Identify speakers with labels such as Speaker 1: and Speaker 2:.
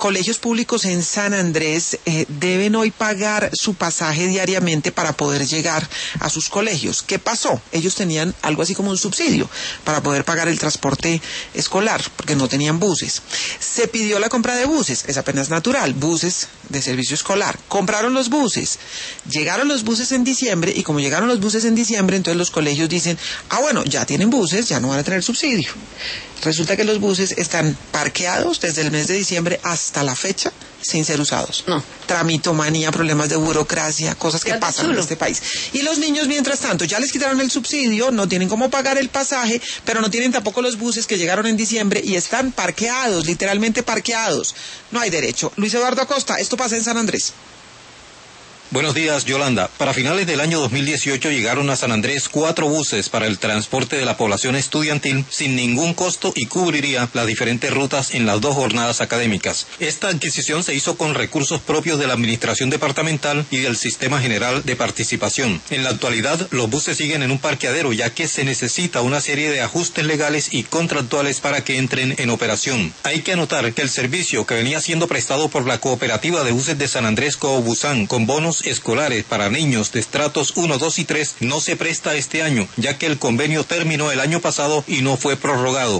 Speaker 1: colegios públicos en San Andrés deben hoy pagar su pasaje diariamente para poder llegar a sus colegios. ¿Qué pasó? Ellos tenían algo así como un subsidio para poder pagar el transporte escolar, porque no tenían buses. Se pidió la compra de buses, es apenas natural, buses de servicio escolar. Compraron los buses, llegaron los buses en diciembre, y como llegaron los buses en diciembre, entonces los colegios dicen, bueno, ya tienen buses, ya no van a tener subsidio. Resulta que los buses están parqueados desde el mes de diciembre hasta la fecha sin ser usados.
Speaker 2: No.
Speaker 1: Tramitomanía, problemas de burocracia, cosas que pasan en este país. Y los niños, mientras tanto, ya les quitaron el subsidio, no tienen cómo pagar el pasaje, pero no tienen tampoco los buses que llegaron en diciembre y están parqueados, literalmente parqueados. No hay derecho. Luis Eduardo Acosta, esto pasa en San Andrés.
Speaker 3: Buenos días, Yolanda. Para finales del año 2018 llegaron a San Andrés 4 buses para el transporte de la población estudiantil sin ningún costo y cubriría las diferentes rutas en las 2 jornadas académicas. Esta adquisición se hizo con recursos propios de la Administración Departamental y del Sistema General de Participación. En la actualidad, los buses siguen en un parqueadero, ya que se necesita una serie de ajustes legales y contractuales para que entren en operación. Hay que anotar que el servicio, que venía siendo prestado por la Cooperativa de Buses de San Andrés, Coobusan, con bonos escolares para niños de estratos 1, 2 y 3, no se presta este año, ya que el convenio terminó el año pasado y no fue prorrogado.